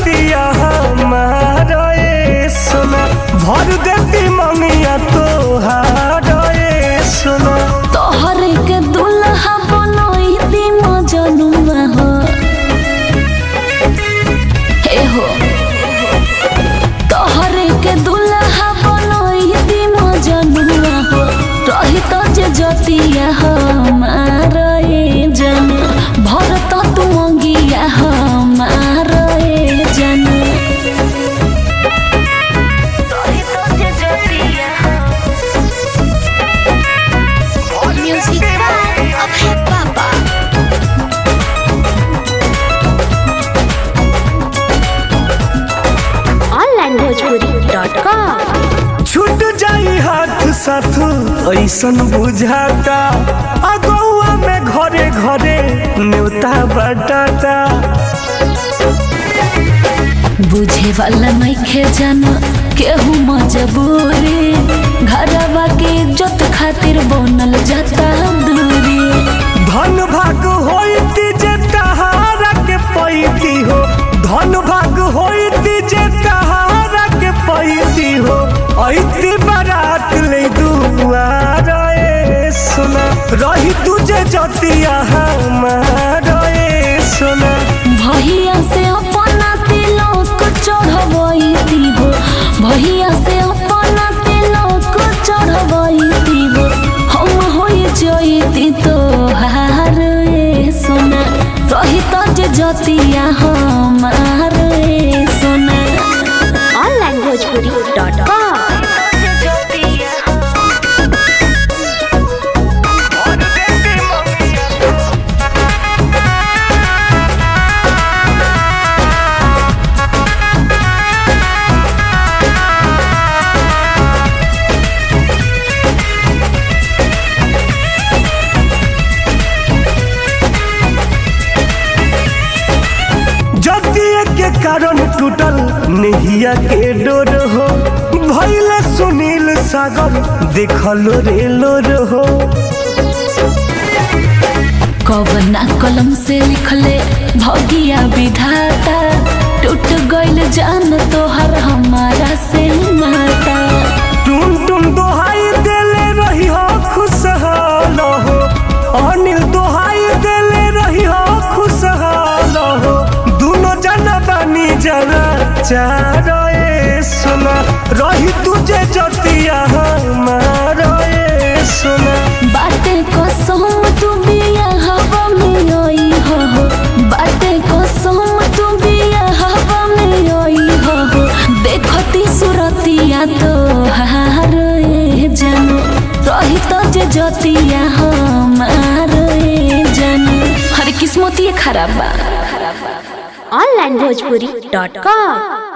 जतिया हमारा ए सोना भर देती ममिया तोहार ए सोना। तोहर के दुल्हा बनोइती मजनुआ हो हे हो। तोहर के दुल्हा बनोइती मजनुआ हो रही तो जे जतिया हमारा ए जन भर तो तू मंगिया हमारा ए जन। Music by Abhay Baba. onlinebhojpuri.com छूट जाई हाथ साथ ऐसन बुझाता अगुआ में घरे घरे न्योता बटाता। बुझे वाला नइखे जाना केहू मजबूरी घरवा के इज्जत खातिर बनल जाता दूरी। धन भाग होइती जे तहारा के पैती हो धन भाग होइती जे तहारा के पैती हो ऐती बारात ले दुआर ए सोना रही तुझे जतिया हमारा ए सोना। भैया से अपना तिलक चढ़वैती हो भैया से अपना तिलक चढ़वैती हो हम होई जइती तोहार ए सोना रही तो जे जतिया हमार ए सोना। onlinebhojpuri.com जतिया के कारण टूटल नेहिया के डोर हो भइले सुनील सागर देखलो रेलो हो। कवना कलम से लिखले भगिया विधाता टूट गइल जान तोहर हमारा से नाता। टुन टुन दोहाई देले रही हो खुशहाल हो अनिल दोहाई देले रही हो खुशहाल हो दोनों जना बानी जरा चार ए सोना रही तुझे जतिया हमारा ए सोना। बाटे कसम तू बिया हवा में आई हो बाटे कसम तू बिया हवा में आई हो देखती सुरतिया तोहार ए जन रही तो जे जतिया हमार ए जन। हर किस्मत ये खराब बा। onlinebhojpuri.com